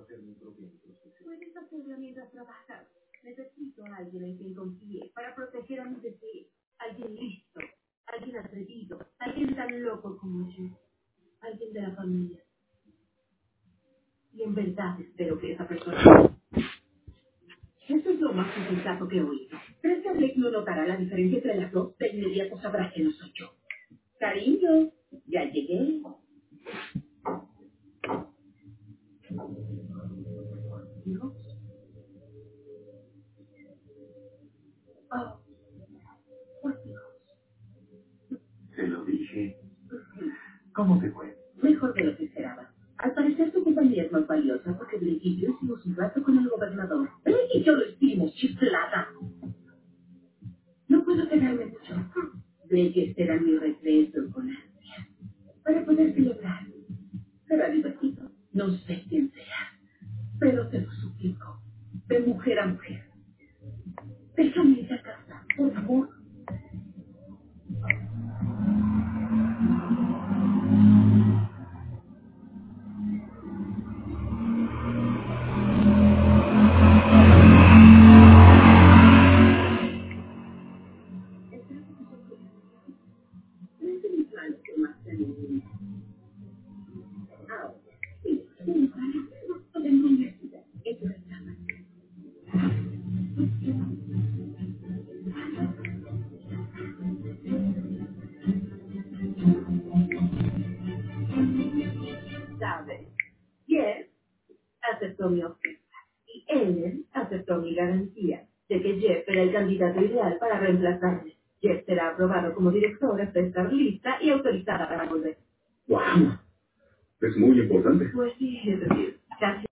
Puedes hacerlo mientras trabajas. Necesito a alguien en quien confíe para proteger a mis deseos. Alguien listo, alguien atrevido, alguien tan loco como yo. Alguien de la familia. Y en verdad espero que esa persona... Eso es lo más sensato que he oído. ¿Crees que Blake no notará la diferencia entre las dos? De inmediato sabrá que no soy yo. Cariño, ya llegué. Dios. Oh, por Dios. Te lo dije. ¿Cómo te fue? Mejor de lo que esperaba. Al parecer tu compañía es más valiosa porque Blake y yo hicimos un trato con el gobernador. Blake y yo lo hicimos, chiflada. No puedo quedarme mucho. Blake espera mi regreso con ansia para poder celebrar. Será divertido. No sé quién sea, pero te lo suplico. De mujer a mujer. Déjame ir a casa, por favor. No es mi plan que más te anime. Ahora, sí, sí, para de la universidad. Eso es la más. ¿Sabes? Jeff aceptó mi oferta. Y él aceptó mi garantía de que Jeff era el candidato ideal para reemplazarme. Jeff será aprobado como director hasta estar lista y autorizada para volver. ¡Wow! Es muy importante. Pues sí, es decir, casi.